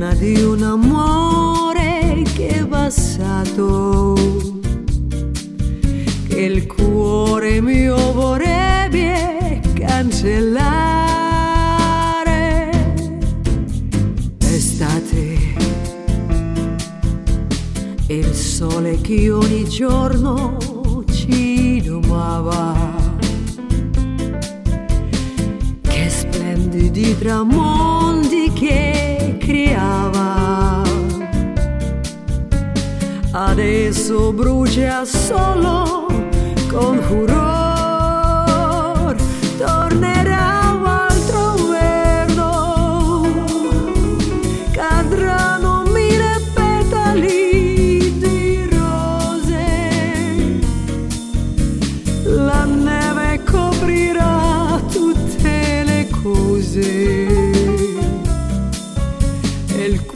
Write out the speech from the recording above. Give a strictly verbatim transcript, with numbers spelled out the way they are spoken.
pena di un amore che è passato, che il cuore mio vorrebbe cancellare. Estate, il sole che ogni giorno ci domava, che splendidi tramonti che creava, adesso brucia solo con furor. Tornerà un altro inverno, cadranno mille petali di rose, la neve coprirà tutte le cose e il